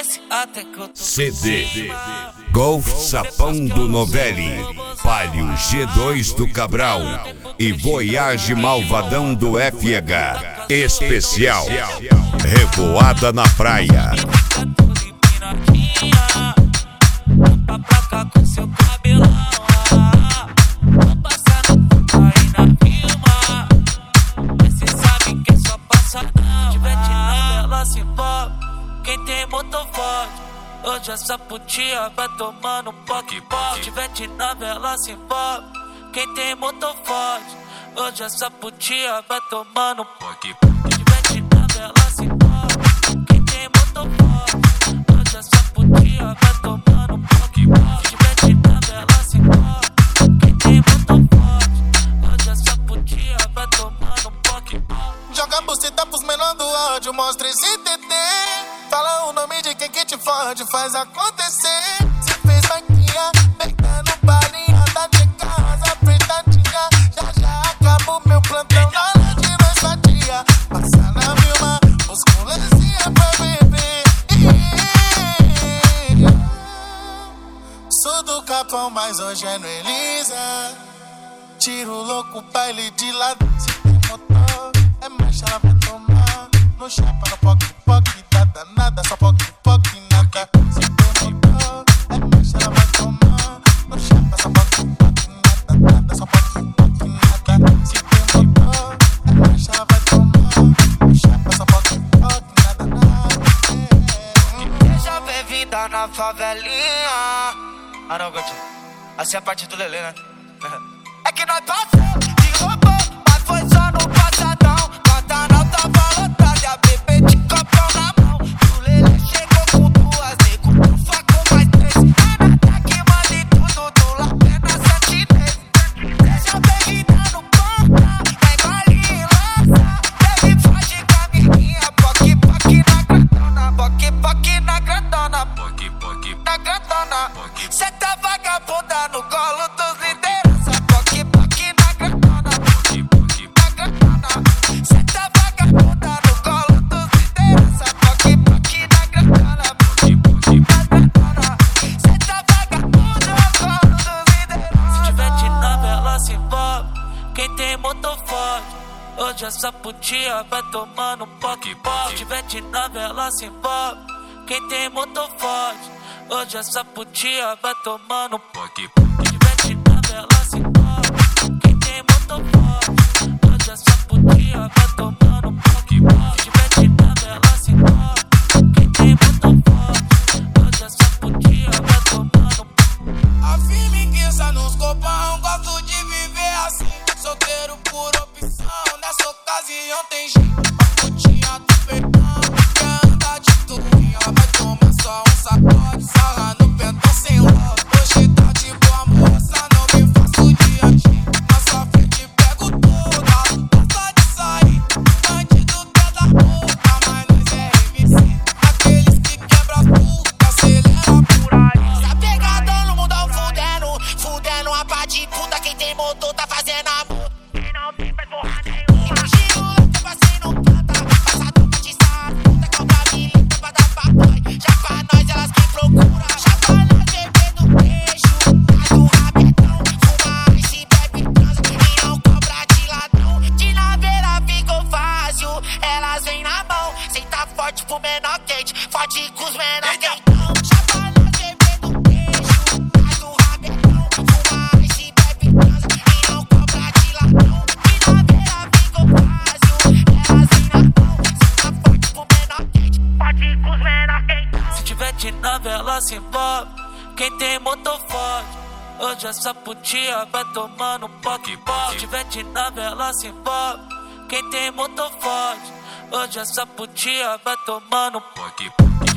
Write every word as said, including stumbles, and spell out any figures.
desce até que eu tô C D Golf Sapão do Novelli, Palio G dois do Cabral e Voyage Malvadão do F H. Especial Revoada na Praia. Pra cá com seu cabelão, vou passar no aí na firma. Mas cê sabe que é só passadão. Tiver de nada, ela se envolve. Quem tem motor forte, hoje essa putinha vai tomando um poque-poque. Tiver de nave, ela se envolve. Quem tem motor forte, hoje essa putinha vai tomando um poque-poque. Tiver de nave, ela se envolve. Quem tem motor forte, hoje essa putinha vai tomando um poque-poque. Tiver de nave, ela se envolve. Quem tem motor forte, hoje essa putinha vai tomando um poque-poque. Joga a buceta pros menor do áudio, mostra esse T T. Fala o nome de quem que te fode, faz acontecer. Se fez vaquinha, pega no balinha, tá de casa, apertadinha. Já já acaba o meu plantão na hora de nós fatia. Passa na Vilma, os colezinha pra beber. Sou do Capão, mas hoje é no Elisa. Tiro louco, baile de lado. Se tem motor, é marcha, ela vai tomar. No chapa, no poc, poc, nada, nada, só poc, poc, nada. Se tem motor, é marcha, ela vai tomar. No chapa, só poc, poc, nada, nada, só poc, poc, nada. Se tem motor, é marcha, ela vai tomar. No chapa, só poc, poc, nada, nada. Seja bem-vinda na favelinha. Ah não, Gatinho, assim é a parte do Lelê, né? É que nós passamos de robô, mas foi só no passadão. Pantanal tava lotado e a bebê de copão na mão. E o Lelê chegou com duas, nego, um faco mais três. Nada que mande tudo do lá, pena sete vezes. Seja bem-vinda no ponta, vem balinha e lança. Baby foge com a amiguinha, poque, poque na grandona. Poque, poque na grandona, poque, poque na grandona. Cê tá vagabunda no colo dos liderança. Poque, poque na grandona, poque, poque na grandona. Cê tá vagabunda no colo dos liderança. Poque, poque na grandona, poque, poque na grandona. Cê tá vagabunda no colo dos liderança. Se tiver de nave, ela se envolve. Quem tem motor forte, hoje essa putinha vai tomando um poque-poque. Se tiver de nave, ela se envolve. Quem tem motor forte, hoje essa putinha vai tomando um poque-poque. Se tiver de nave, ela se envolve. Quem tem motor forte, hoje essa putinha vai tomando um poque-poque. Se tiver de nave, ela se envolve. Quem tem motor forte, hoje essa putinha vai tomando um poque-poque. A firmigueza nos copão, gosto de viver assim. Solteiro por opção, nessa ocasião tem jeito. A putinha do perdão, quer andar de turminha, vai tomar só um sacode. Sarra no pentão sem love, hoje tá de boa moça, não me faço de agir. Na sua frente pego toda, gosta de sair. Bandido pé da boca, mas nós é M C. Aqueles que quebra as putas, acelera por aí. Tá pegadão no mundão fudendo, fudendo a pá de puta. Quem tem motor tá fazendo amor. Quem não tem faz porra nenhuma. Giro louco, passei no planta, passador de sarra. Puta cobra milita pra dar papai. Já pra nós elas que procura. Já pra nós beber do beijo, tá do rabetão. Fuma ice, bebe, transa e não cobra de ladrão. De naveira ficou fácil, elas vêm na mão. Cê tá forte pro menor quente, forte com os menor quentão. Já pra nós beber do beijo, tá do rabetão. Fuma ice, bebe, transa e não cobra de ladrão. De naveira ficou fácil, elas vêm na mão. Cê tá forte pro menor quente, forte com os menor quentão. Se tiver de nave, ela se envolve. Quem tem motor forte, hoje essa putinha vai tomando um poque-poque. Se tiver de nave, ela se envolve. Quem tem motor forte, hoje essa putinha vai tomando um poque-poque.